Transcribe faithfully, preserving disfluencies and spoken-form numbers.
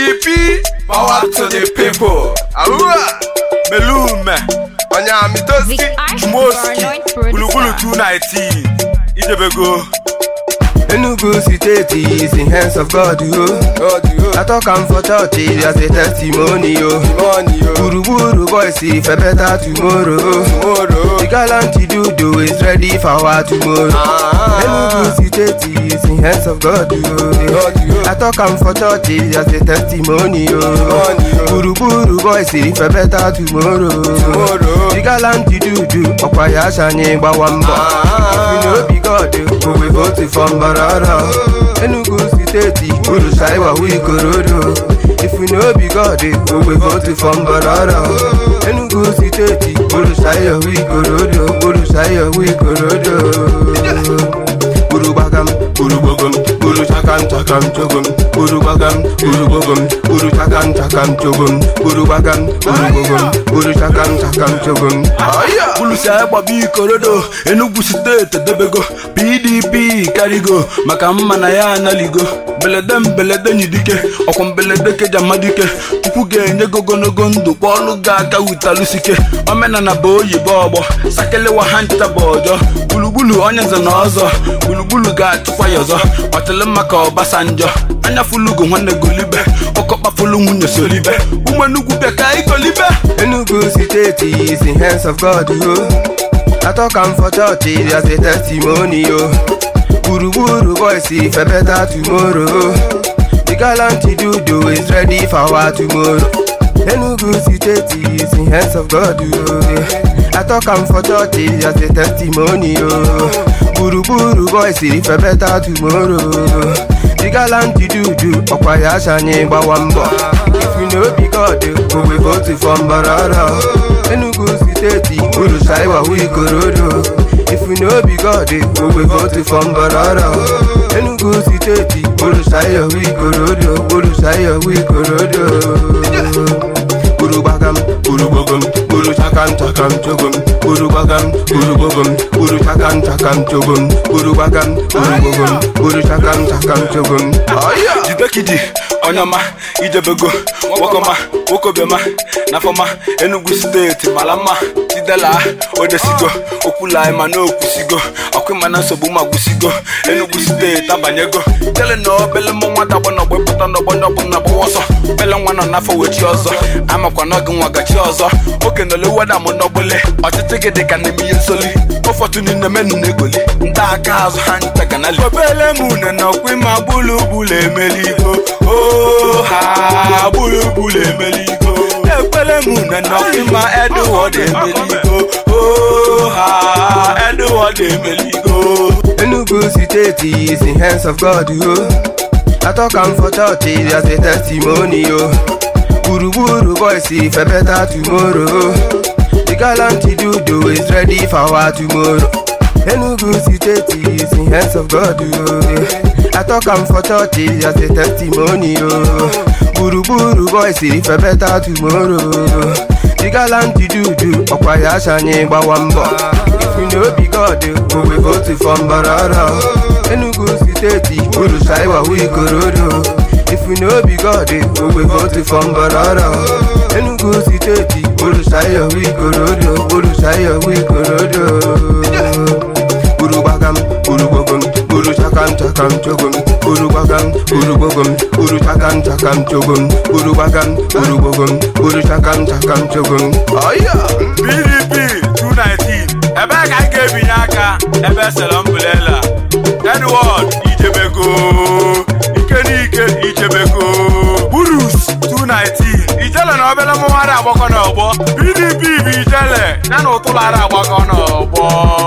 D P, power to the people. Aua, Melume, Onyamitoski, Chmoski, Bulubulu two nineteen. Idebego. Enugu City is in hands of God, yo. I talk am for church as a testimony, yo. Buru Buru boys see for better tomorrow. The gallant do do is ready for our tomorrow. Enugu City is in hands of God, yo. I talk am for church as a testimony, yo. Buru Buru boys see for better tomorrow. The gallant do do okwaya shanye bawamba. If you know be God, we vote for Mbara. Enugu City, Uru Shaiwa we Korodo. If we know be God, we vote for Mbarara. Enugu City, Uru Shaiwa we Korodo. Uru Shaiwa we Korodo. Uru Bagam, Uru Bogum, Uru Chakam Chakam Chogum, Uru Bagam, Uru Bogum, Uru Chakam Chakam Chogum, Uru Bagam, Uru Bogum, Uru Chakam Chakam Chogum. Aya, Uru Shaiwa we Korodo. Enugu City, Debego, P D P, Karigo, Makama na ya analigo. Beledem belede nyidike, okom belede ke jamadike. Tupuge nyego gonogondo, bolu gaga utalusike. Omena na boyi bobo, sakele wa hanta bojo. Bulubulu onyenze nozo, bulubulu ga tukwa yozo. Otele maka obasanjo, anya fulugo hwane golibe. Okopa fulu munye solibe, umenugu beka ikolibe. Enugu City is in hands of God, yo. I talk am for church as a testimony, yo. Buru Buru boys see for better tomorrow. The gallant do do is ready for our tomorrow. Enugu City is in hands of God, yo. I talk am for church as a testimony, yo. Buru Buru boys see for better tomorrow. The gallant do do okwaya shanye bawamba. If you know be God, we vote for Mbarara. Enugu City, Uru Shaiwa we Korodo. If we know be God, we vote for Mbarara. Enugu City, Uru Shaiwa we Korodo. Uru Shaiwa we Korodo. Uru Bagam, Uru Bogum, Uru Chakam Chakam Chogum, Uru Bagam, Uru Bogum, Uru Chakam Chakam Chogum, Uru Bagam, Uru Bogum, Uru Chakam Chakam Chogum. Aya, Jidekidi, Onyama, Idebego, Wakoma, Wokobema, Nafoma, Enugu City, Malama, Tidela, Odesigo, Okula Emano Kusigo, Akwimana Sobuma Gusigo, Enugu City, Tabanyego, Teleno, Belemo, Wadabono, Wepatano, Bonabona Boso, Belamwana Nafa with yours. I'm a Kwanagan Wagachozo, Okeno Wada Monobole, or to take it can be soli, Ofortun in the men negoli, Dark House Hantaganal, Bele Moon and Okwima Bulu Bule Meligo, oh ha Bulu Bule Meligo, Bele Moon and Okwima Edward Meligo, oh ha Edward Meligo. Enugu City is in hands of God, yo. I talk am for church as a testimony, yo. Buru Buru boys see for better tomorrow. The gallant do do is ready for our tomorrow. Enugu City is in hands of God, yo. I talk am for church as a testimony, yo. Buru Buru boys see for better tomorrow. The gallant do do okwaya shanye bawamba. If you know be God, we vote for Mbarara. Enugu City, Uru Shaiwa we Korodo. If we know be God, we vote for Mbarara. Enugu City, Uru Shaiwa we Korodo. Uru Shaiwa we Korodo. Uru Bagam, Uru Bogum, Uru Chakam Chakam Chogum, Uru Bagam, Uru Bogum, Uru Chakam Chakam Chogum, Uru Bagam, Uru Bogum, Uru Chakam Chakam Chogum. Aya, P D P two nineteen. Ebe ka ike binyaka, ebe selam bulela. Edward Ijebego, Ikeni Ike Ijebego. Burus two nineteen. Ijele na obele mwara aboko na obo. P D P bi ijele, na no tulara aboko na obo.